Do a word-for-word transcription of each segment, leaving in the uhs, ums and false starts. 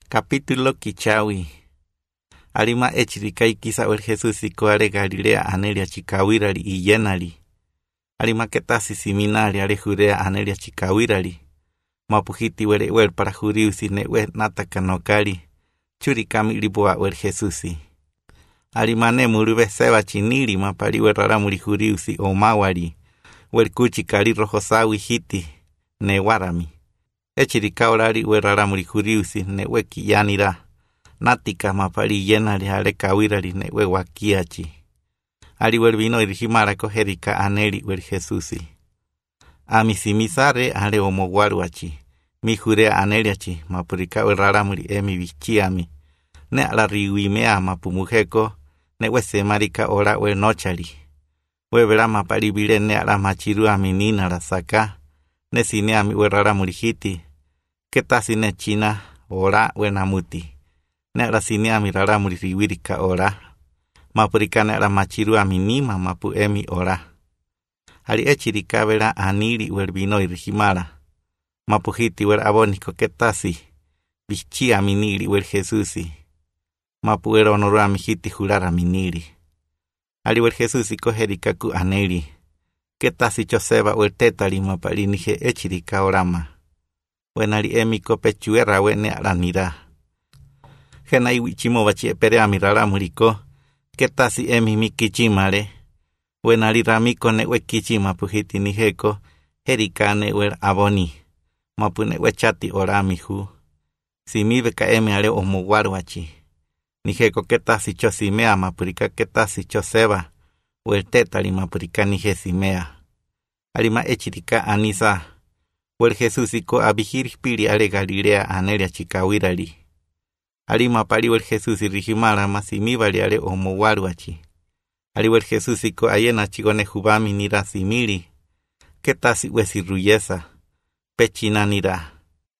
Capítulo kichawi. Alima echirikai kisa el Jesús y coare Galilea anelia chikawirali y yenali. Alima ketasi seminari ale Judea anelia chikawirali. Mapuhiti wele wel para juriusi ne we nataka nokali. Churikami libua wel Jesusi. Alimane murube seba chinili mapari wel raramuri juriusi o mawari. Wel kuchi kali rojosawi hiti ne warami. Echirikaurari we raramuri juriusi ne we kiyanira. Natika mapari yenali ale kawirali ne we wakiachi. Ali wel vino irijimara koherika aneli wel Jesusi. Ami simisare ale omoguaruachi. Mi jure aneliachi mapurika we raramuri emi bichiami. Ne ala riwimea mapumujeko ne we semarika ora we nochali. We vera mapari bile ne ala machiru aminina la saka. Ne sine ami we raramuri hiti. Ketasi ne china ora we namuti. Ne ala sine ami raramuri riwirika ora. Mapurika ne ala machiru aminima mapu emi ora. Ali echirika vera anili wel vino irijimara. Mapuhiti wel aboniko ketasi. Bichi aminili wel Jesusi. Mapu era honoro amihiti jurar aminili. Ali wel Jesusi koherika ku aneli. Ketasi choseba wel tetali mapali nije echirika orama. Wenali emiko pechuera wene aranira. Gena iwichimo bachi epere amirara muriko. Ketasi emi mikichimare. Wenali ramiko ne we kichima puhiti nijeko. Herika ne wel aboni. Mapune we chati oramihu. Simibe ka emi ale omuguaruachi. Nijeko ketasi chosimea mapurika ketasi choseba. Wel tetali mapurika nije simea. Alima echirika anisa. Wel Jesusiko abihiri piri ale Galilea anelia chikawirali. Alima pari wel Jesusi rijimara masimibali ale omuguaruachi. Ali wel Jesusiko ayena chigone jubami nira simili. Ketasi wesiruyesa. Pechina nira.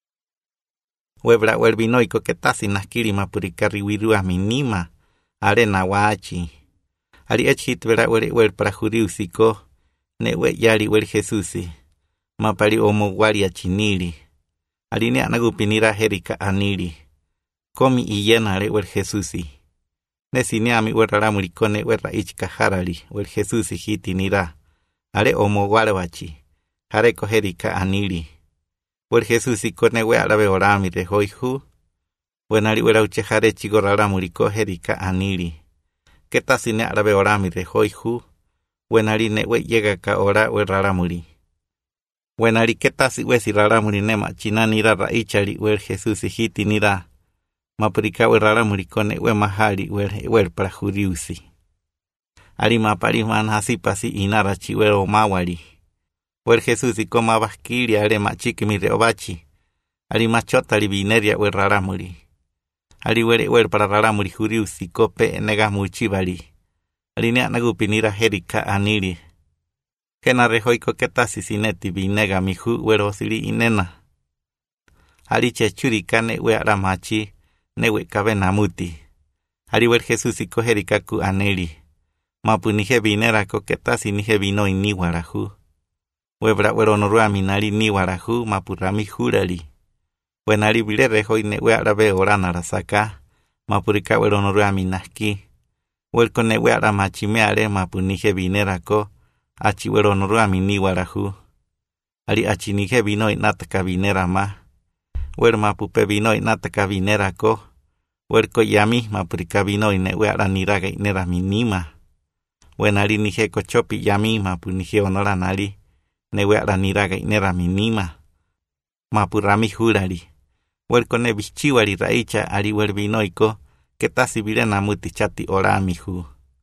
Webra wel vinoiko ketasi naskiri mapurika riwirua minima. Arena wachi. Ali echit vera wel wel para juriusiko. Ne we yali wel Jesusi. Mapari omoguaria chinili. Ali ne anagupinira herika anili. Komi iyenare wel Jesusi. Ne sineami wel raramurikone wel raichka harali. Wel Jesusi hiti nira. Ale omoguarewachi. Hareko herika anili. Wel Jesusi kone we arabe orami rehoihu. Wenali wera uchehare chigo raramuriko herika anili. Ketasi ne arabe orami rehoihu. Wenali ne we llega ka ora we raramuri. Wenali ketasi we si raramuri nema china nira raichari wel Jesusi hiti nira. Mapurika we raramuri kone we mahali wel wel para juriusi. Ali mapari manhasi pasi inarachi wel omawari. Wel Jesusi koma baskiri ale machiki mi reobachi. Ali machota li bineria wel raramuri. Ali wel wel para raramuri juriusi kope nega muchibali. Ali ne anagupinira herika anili. Kena rehoiko ketasi sineti binega mihu wel osili inena. Ali chechurikane we aramachi. Newe kabena muti. Ali wel Jesusi koherika ku aneli. Mapu nije binera ko ketasi nije bino iniwarahu. Webra wero norua minari niwarahu mapu rami jurali. Wenali bile rehoi ne we arabe orana rasaka. Mapurika wero norua minaski. Welko ne we aramachime ale mapu nije binera ko. Achi wero norua miniwarahu. Ali achi nije bino inataka binera ma. Wer mapupe vino inataka binera ko. Werko yami mapurika vino ine we araniraga inera minima. Wenali nije kochopi yami mapu nije onora nali. Ne we araniraga inera minima. Mapurami jurali. Werko ne bichiwari raicha ari wer vinoiko. Ketasi virena muti chati orami hu.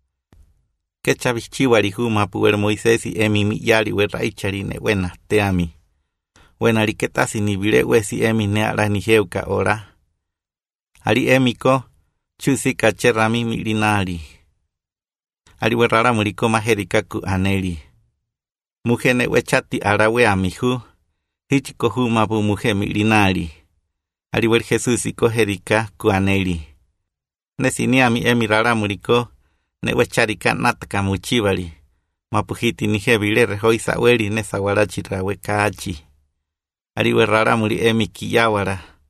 Kecha bichiwari hu mapu wer Moisesi emi miyari wer raichari ne wena teami. Wenali ketasi ni vile wesi emi ne ala nijeuka ora. Ali emiko chusi kacherami milinali. Ali werara muriko maherika ku aneli. Mujene wechati arawe amihu. Hichiko hu mapu muje milinali. Ali wer Jesusi koherika ku aneli. Nesini ami emi rara muriko ne wecharika nataka muchibali. Mapuhiti nije vile rehoi saweli ne sawarachi rawe kaachi. Ali werara muri emi kiyawara.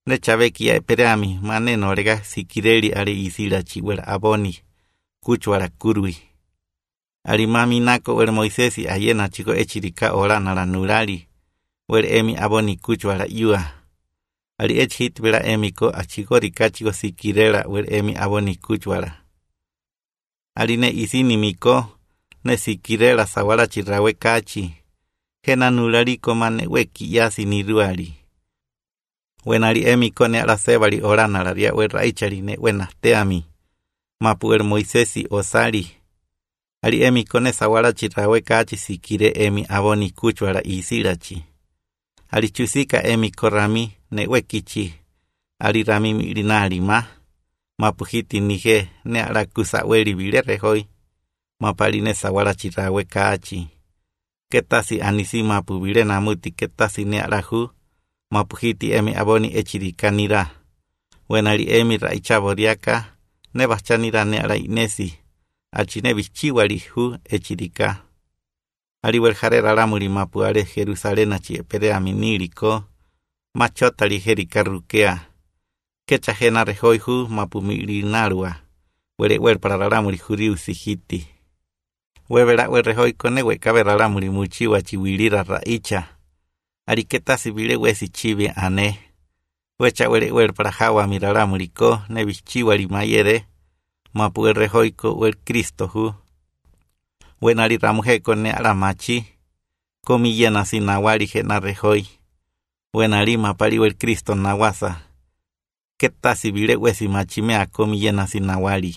ne chaveki ya pereami maneno rega sikireli ale isila chiwela aboni kuchwala kurui. Ali mami nako wel Moisesi ayena chiko echirika ora nala nulali wel emi aboni kuchwala yua. Ali echit bela emi ko achiko rikachiko sikirela wel emi aboni kuchwala. Ali ne isini miko ne sikirela sawala chirawe kachi. Hena nulali komane weki yasi niruali. Wenali emi kone ala sebali orana la ria wel raichali ne wena teami. Mapu el Moisesi osali. Ali emi kone sawala chirawe kachi sikire emi aboni kuchwala isilachi. Ali chusika emi korami ne wekichi. Ali rami milinali ma. Mapu hiti nije ne ala kusaweli vile rehoi. Mapali ne sawala chirawe kachi. Ketasi anisi mapu vile namuti ketasi ne ala hu. Mapu hiti emi aboni echirika nira. Wenali emi raichaboriaka. Ne bachanira ne ala inesi. Achine bichiwali hu echirika. Ali wel jarera lamuri mapu ale Jerusalena chi epere miniriko. Machotali jerika rukea. Kecha jena rehoi hu mapu milinarua. Wele wel para lamuri juriu sihiti. Webera wel rehoi kone wekabera lamuri muchiwa chiwilira raicha. Ali ketasi vile wesi chive ane. Wecha wele wel para hawa miralamuriko ne bichiwali mayere. Mapu el rejoiko o el Cristo hu. Wenali ramujeko ne alamachi. Komi yena si nawali jena rejoi. Wenali mapali el Cristo nawasa. Ketasi vile wesi machimea komi yena si nawali.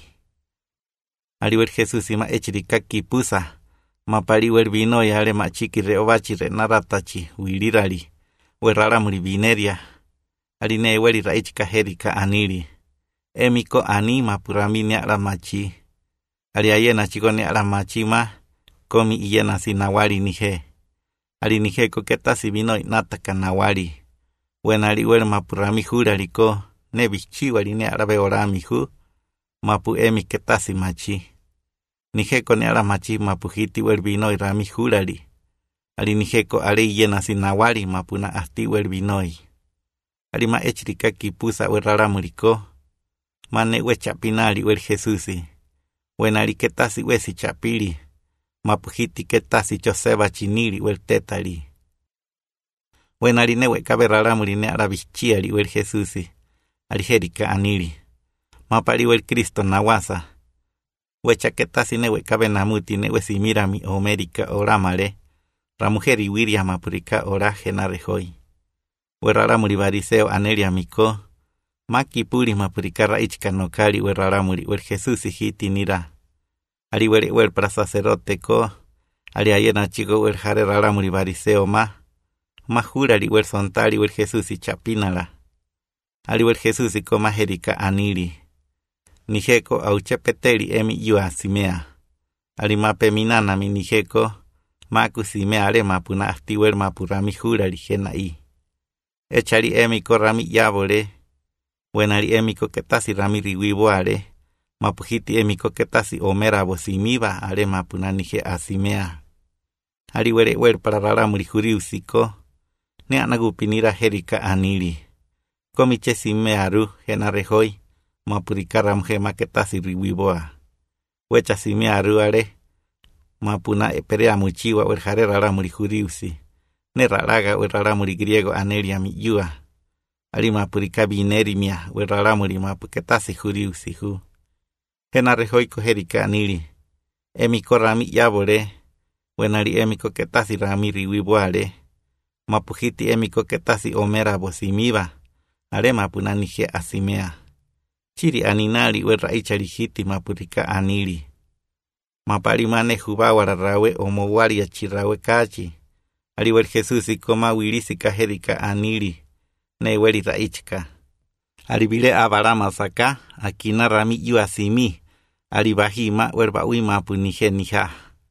Ali el Jesús ima echirika kipusa. Mapali el vino ya ale machiki reobachi re naratachi. Wilirali. Werralamuri vineria. Ali ne weli raichika herika aniri. Emiko anima puramini ala machi. Ali ayena chikone ala machi ma. Komi iyena si nawali nije. Ali nije ko ketasi vino inataka nawali. Wenali wel mapurami hurali ko. Ne bichiwali ne arabe orami hu. Mapu emi ketasi machi. Nije ko ne ala machi mapu hiti wel vino irami hurali. Ali nije ko ale iyena si nawali mapuna asti wel vinoi. Ali ma echirika kipusa wel raramuriko. Mane we chapinali wel Jesusi. Wenali ketasi wesi chapili. Mapuhiti ketasi choseba chinili wel tetali. Wenali ne we kaberaramuri ne arabichiali wel Jesusi. Alijerika anili. Mapali wel Cristo nawasa. Wecha ketasi ne we kabenamuti ne we simirami omerika oramale. Ramujeri wiria mapurika oraje narejoi. Weraramuri bariseo anelia miko. Maki puri mapurikara ichkanokali werraramuri wer Jesús hiti nira. Ali wer wer para sacerdote ko. Ali ayena chico wer jare raramuri bariseo ma. Ma jurali wer sontali wer Jesús chapinala. Ali wer Jesús ko majerika aniri. Nijeko auchepeteli emi yua simea. Ali mape minana mi nijeko. Maku simea ale mapuna asti wer mapurami jurali jenai. Echari emi korami yabole. Wenali emiko ketasi ramiri wiboare. Mapuhiti emiko ketasi omera bosimiba ale mapunanije asimea. Ali were wer para raramuri juriusiko. Ne anagupinira jerika anili. Komiche simearu jenarejoi. Mapurikara mje maketasi riwiboa. Wecha simearu ale. Mapuna eperea muchiwa wer jare raramuri juriusi. Ne raraga wer raramuri griego anelia miyua. Ali mapurika binerimia werraramuri mapuketasi juriusi hu. Hena rejoiko jerika anili. Emiko rami yabore. Wenali emiko ketasi ramiri wiboare. Mapuhiti emiko ketasi omera bosimiba. Ale mapunanije asimea. Chiri aninali werraichali hiti mapurika anili. Mapali mane jubawara rawe omowari ya chirawe kachi. Ali wer Jesusi koma wilisika jerika anili. Ne weli raichka. Alibile abarama saka. Akina rami yu asimi. Alibahima werba ui mapu nije nija.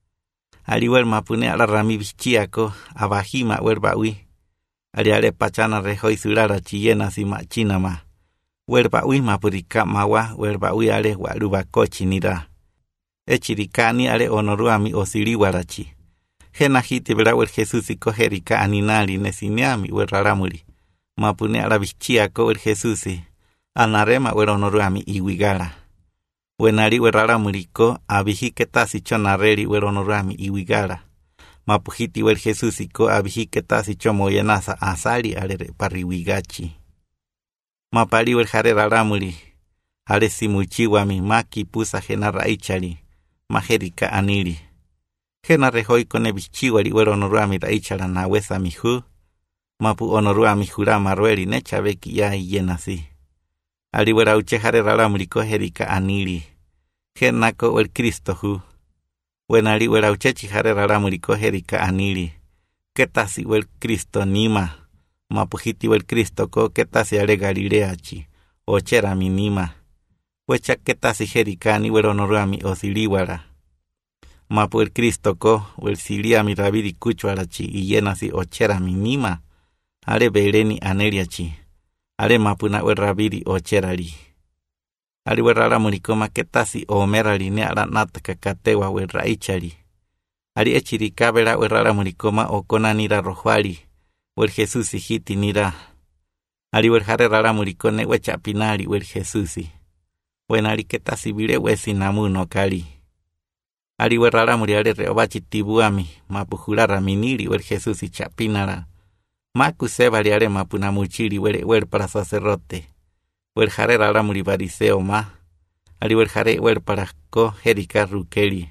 Aliwer mapune ala rami bichiako. Abahima werba ui. Aliale pachana rejoi surara chiyena si machinama. Werba ui mapurika mawa. Werba ui ale waluba cochinira. Echirikani ale onoruami osiriwarachi. Jena hiti vera wer Jesusi kojerika aninali nesineami werraramuri. mapune ala bichia ko el Jesusi, anarema weronoruami iwigala. Wenali werala muliko, abihi ketasi chonareli weronoruami iwigala. Mapuhiti wel Jesusi ko abihi ketasi chomoyenasa asali ale pariwigachi. Mapali wel harera ramuli, ale simuchiwami maki pusa jena raichali, majerika anili. Jena rehoi kone bichiwali weronoruami raichala na wesa mihu, mapu onoruami jurama rueli necha beki ya yenasi. Ali wera uche harera ramuli ko jerika anili. Jena ko el Cristo hu. Wenali wera uchechi harera ramuli ko jerika anili. Ketasi wel Cristo nima. Mapuhiti wel Cristo ko ketasi ale Galileachi. Ochera mi nima. Wecha ketasi jerikani weronoruami osiliwara. Mapu el Cristo ko wel silia mi rabiri kuchwarachi y yenasi ochera mi nima. Ale beleni aneliachi. Ale mapuna wel rabiri ocherali. Ali werala mulikoma ketasi omerali ne ala nataka katewa wel raichali. Ali echiri kabela werala mulikoma okona nira rohwali. Wel Jesusi hiti nira. Ali werjare rala mulikone wechapinali wel Jesusi. Wenali ketasi bile wesi namuno kali. Ali werala muriale reobachi tibuami mapujulara minili wel Jesusi chapinara. Maku sebali ale mapuna muchili wel wel para sacerdote. Wel jare rala muri bariseo ma. Ali wel jare wel para ko jerika rukeli.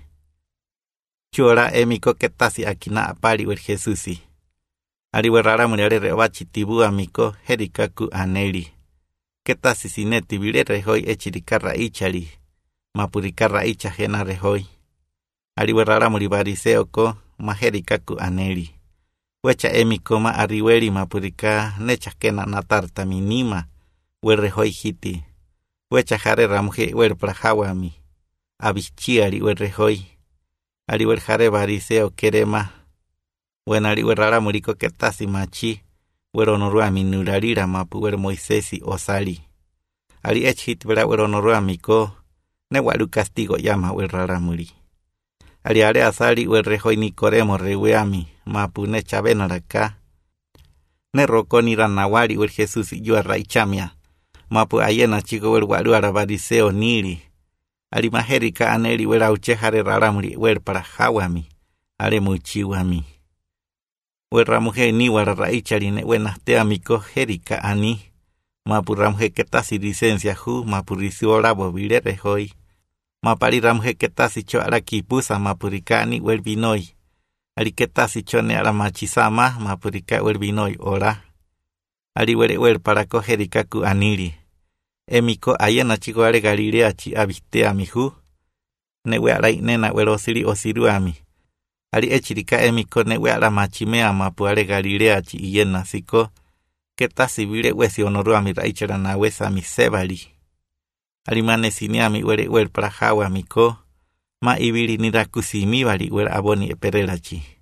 Chora emiko ketasi akina apali wel Jesusi. Ali wel rala muri ale reobachi tibuami ko jerika ku aneli. Ketasi sineti bile rehoi echirika raichali. Mapurika raicha jena rehoi. Ali wel rala muri bariseo ko majerika ku aneli. Wecha emiko ma ariweli mapurika necha kena natarta minima. Wel rehoi hiti. Wecha jare ramuje wel prahawami. Abichiari wel rehoi. Ali wel jare bariseo kerema. Wen ali wel rala muriko ketasi machi. Wel onoruami nurarira mapu wel Moisesi osali. Ali echit vera wel onoruami ko. Ne walu castigo llama wel rala muri. Ali ale asali wel rehoi nikoremo reweami. Mapu ne chabenaraka. Ne roko nira nawari wel Jesusi yo raichamia. Mapu ayena chico wel walu arabariseo nili. Ali majerika aneli wel auche jare raramuri wel para hawami. Ale muchiwami. Wel ramuje ni wara raichari ne wenaste amiko jerika ani. Mapu ramuje ketasi licencia hu mapu risio labo vile rehoi. Mapari ramuje ketasi cho ala kipusa mapurikani wel binoi. Ali ketasi cho ne ala machisama mapurika wel binoi ora. Ali wel wel para kojerika ku anili. Emiko ayena chico ale Galileachi abiste amihu. Ne we ala nena wel osiri osiruami. Ali echirika emiko ne we ala machimea mapu ale Galileachi iyena siko. Ketasi vile wesi onoruami raichara na wesa mi sebali. Ali manesiniami wel wel para hawamiko. Ma ibili nira kusimibali wel aboni eperelachi.